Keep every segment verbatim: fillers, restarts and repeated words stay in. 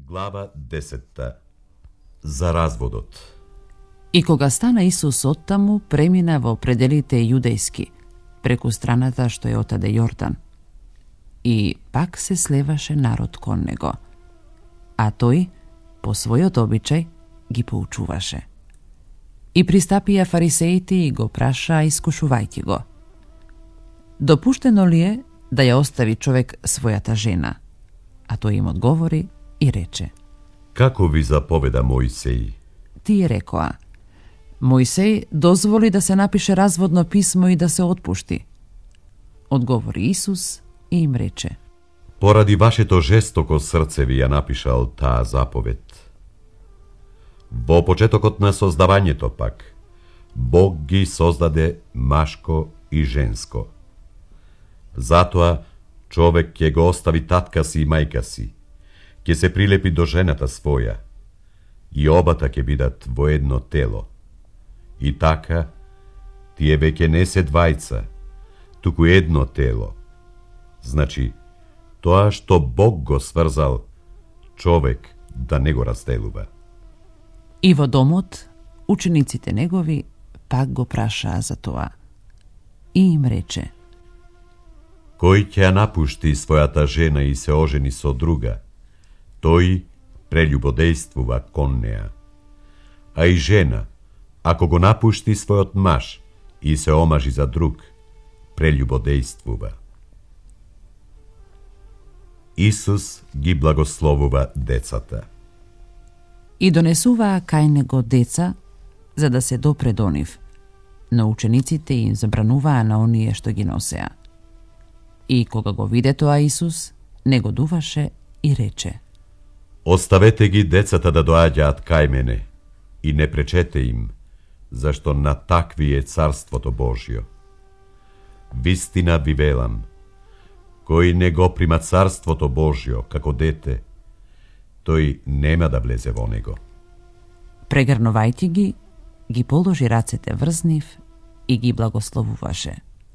Глава десетта. За разводот. И кога стана Исус оттаму, премина во пределите јудејски, преку страната што е отаде Јордан. И пак се слеваше народ кон него, а тој, по својот обичај, ги поучуваше. И пристапија фарисеите и го праша, искушувајќи го: допуштено ли е да ја остави човек својата жена? А тој им одговори и рече: Како ви заповеда Мојсеј? Тие рекоа: Мојсеј дозволи да се напише разводно писмо и да се отпушти. Одговори Исус и им рече: Поради вашето жестоко срце ви ја напишал таа заповед. Во почетокот на создавањето пак, Бог ги создаде машко и женско. Затоа човек ќе го остави татка си и мајка си, ќе се прилепи до жената своја, и обата ќе бидат во едно тело. И така, тие веќе не се двајца, туку едно тело. Значи, тоа што Бог го сврзал, човек да не го разделува. И во домот, учениците негови пак го прашаа за тоа. И им рече: Кој ќе ја напушти својата жена и се ожени со друга, тој прељубодејствува кон неа. А и жена, ако го напушти својот маж и се омажи за друг, прељубодејствува. Исус ги благословува децата. И донесуваа кај него деца, за да се допре до нив, но учениците им забрануваа на оние што ги носеа. И кога го виде тоа Исус, негодуваше и рече: Оставете ги децата да доаѓаат кај мене и не пречете им, зашто на такви е Царството Божјо. Вистина ви велам, кој не го прима Царството Божјо како дете, тој нема да влезе во него. Прегрнувајќи ги, ги положи рацете врз нив и ги благословуваше.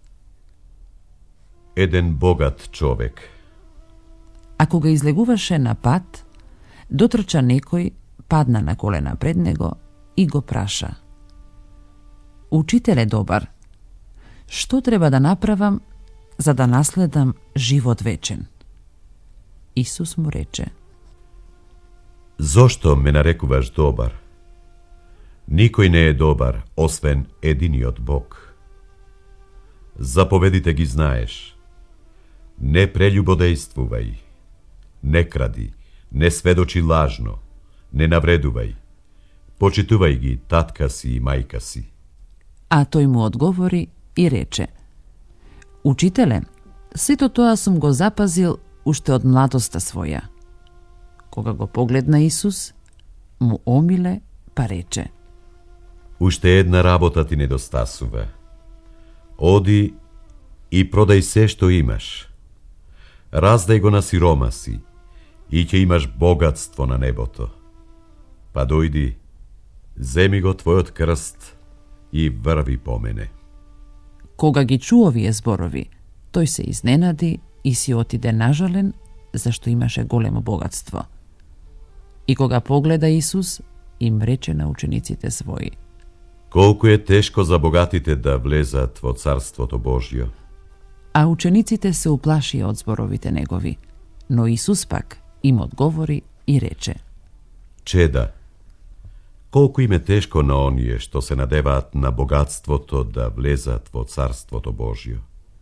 Еден богат човек. А кога излегуваше на пат, дотрча некој, падна на колена пред него и го праша: Учителе добар, што треба да направам за да наследам живот вечен? Исус му рече: Зошто ме нарекуваш добар? Никој не е добар, освен единиот Бог. Заповедите ги знаеш. Не прељубодејствувај, не кради, не сведочи лажно, не навредувај, почитувај ги татка си и мајка си. А тој му одговори и рече: Учителе, сето тоа сум го запазил уште од младоста своја. Кога го погледна Исус, му омиле, па рече: Уште една работа ти недостасува. Оди и продај се што имаш. Раздај го на сиромаси и ќе имаш богатство на небото. Па дојди, земи го твојот крст и врви по мене. Кога ги чу овие зборови, тој се изненади и си отиде нажален, зашто имаше големо богатство. И кога погледа Исус, им рече на учениците своји: Колку е тешко за богатите да влезат во Царството Божјо. А учениците се уплашија од зборовите негови, но Исус пак им одговори и рече: Чеда, колку им е тешко на оние што се надеваат на богатството да влезат во Царството Божјо.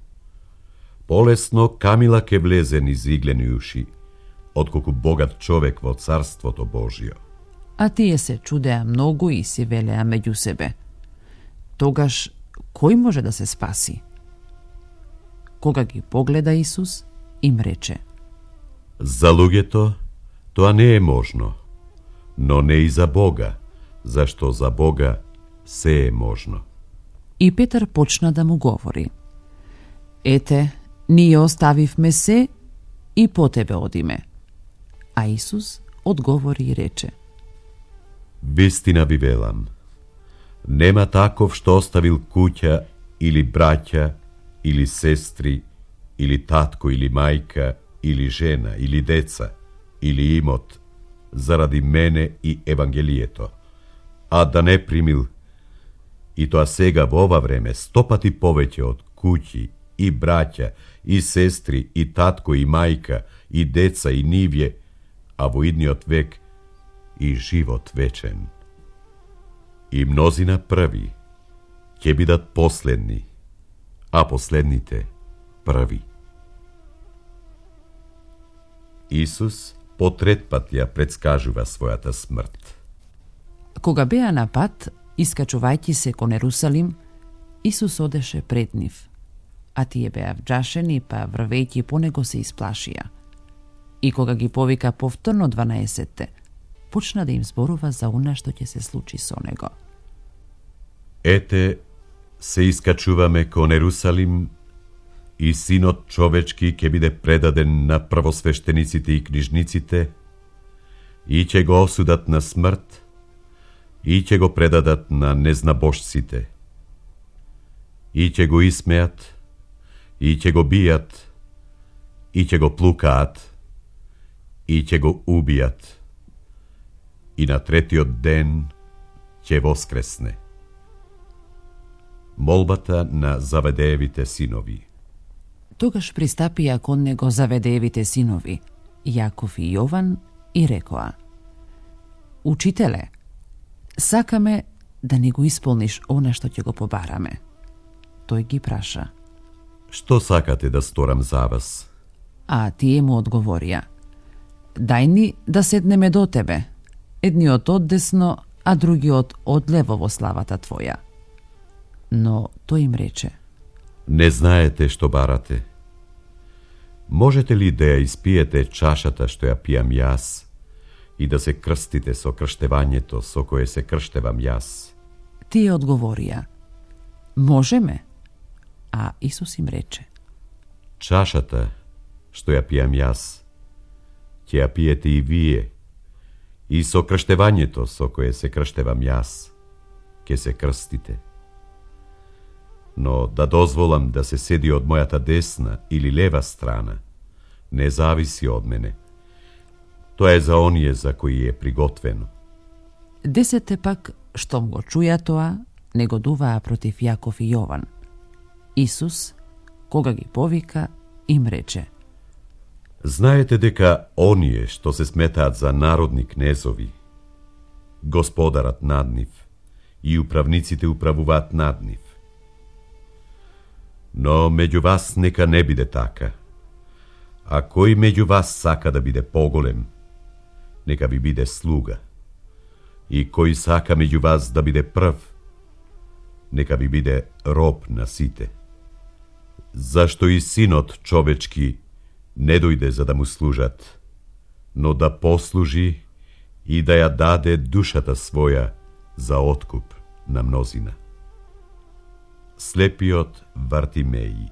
Полесно камила ке влезе низ иглени уши, отколку богат човек во Царството Божјо. А тие се чудеа многу и си велеа меѓу себе: Тогаш кој може да се спаси? Кога ги погледа Исус, им рече: За луѓето тоа не е можно, но не и за Бога, зашто за Бога се е можно. И Петар почна да му говори: Ете, ние оставивме се и по тебе одиме. А Исус одговори и рече: Вистина ви велам, нема таков што оставил куќа или браќа, или сестри, или татко, или мајка, или жена, или деца, или имот, заради мене и Евангелието, а да не примил, и тоа сега во ова време, сто пати повеќе од куќи, и браќа, и сестри, и татко, и мајка, и деца, и нивје, а во идниот век и живот вечен. И мнозина први ќе бидат последни, а последните први. Исус по трет пат ја предскажува својата смрт. Кога беа на пат, искачувајќи се кон Ерусалим, Исус одеше пред нив, а тие беа вџашени, па врвејќи по него се исплашија. И кога ги повика повторно дванаесетте, почна да им зборува за она што ќе се случи со него. Ете, се искачуваме кон Ерусалим, и Синот човечки ќе биде предаден на првосвештениците и книжниците, и ќе го осудат на смрт, и ќе го предадат на незнабожците, и ќе го исмеат, и ќе го бијат, и ќе го плукаат, и ќе го убијат, и на третиот ден ќе воскресне. Молбата на Заведеевите синови. Тогаш пристапија кон него Заведеевите синови, Јаков и Јован, и рекоа: Учителе, сакаме да ни го исполниш она што ќе го побараме. Тој ги праша: Што сакате да сторам за вас? А тие му одговорија: Дај ни да седнеме до тебе, едниот оддесно, а другиот одлево во славата твоја. Но тој им рече: Не знаете што барате. Можете ли да ја испиете чашата што ја пијам јас и да се крстите со крштевањето со кое се крштевам јас? Тие одговорија: Можеме. А Исус им рече: Чашата што ја пијам јас ќе ја пиете и вие, и со крштевањето со кое се крштевам јас ќе се крстите. Но да дозволам да се седи од мојата десна или лева страна не зависи од мене. Тоа е за оние за кои е приготвено. Десетте пак, штом го чуја тоа, негодуваа против Јаков и Јован. Исус, кога ги повика, им рече: Знаете дека оние што се сметаат за народни кнезови, господарат над нив и управниците управуваат над нив. Но меѓу вас нека не биде така. А кој меѓу вас сака да биде поголем, нека ви биде слуга. И кој сака меѓу вас да биде прв, нека ви биде роб на сите. Зашто и Синот човечки не дојде за да му служат, но да послужи и да ја даде душата своја за откуп на мнозина. Слепиот Вартимеј.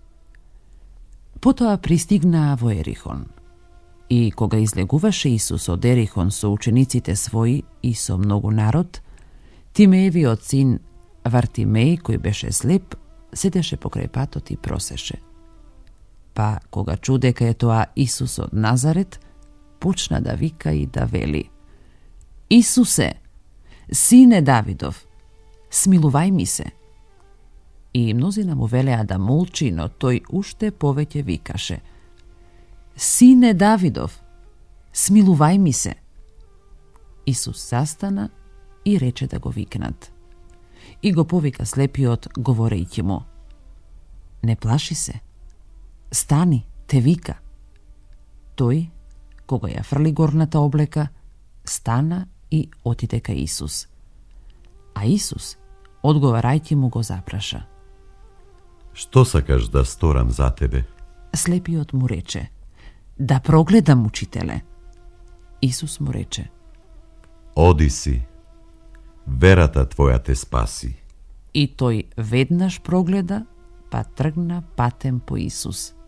Потоа пристигнаа во Ерихон. И кога излегуваше Исус од Ерихон со учениците своји и со многу народ, Тимеевиот син Вартимеј, кој беше слеп, седеше покрај патот и просеше. Па, кога чу дека е тоа Исус од Назарет, почна да вика и да вели: Исусе, сине Давидов, смилувај ми се. И мнозина му велеа да молчи, но тој уште повеќе викаше: Сине Давидов, смилувај ми се. Исус застана и рече да го викнат. И го повика слепиот, говорејќи му: Не плаши се, стани, те вика. Тој, кога ја фрли горната облека, стана и отиде кај Исус. А Исус, одговарајќи му, го запраша: Што сакаш да сторам за тебе? Слепиот му рече: Да прогледам, учителе. Исус му рече: Оди си, верата твоја те спаси. И тој веднаш прогледа, па тргна патем по Исус.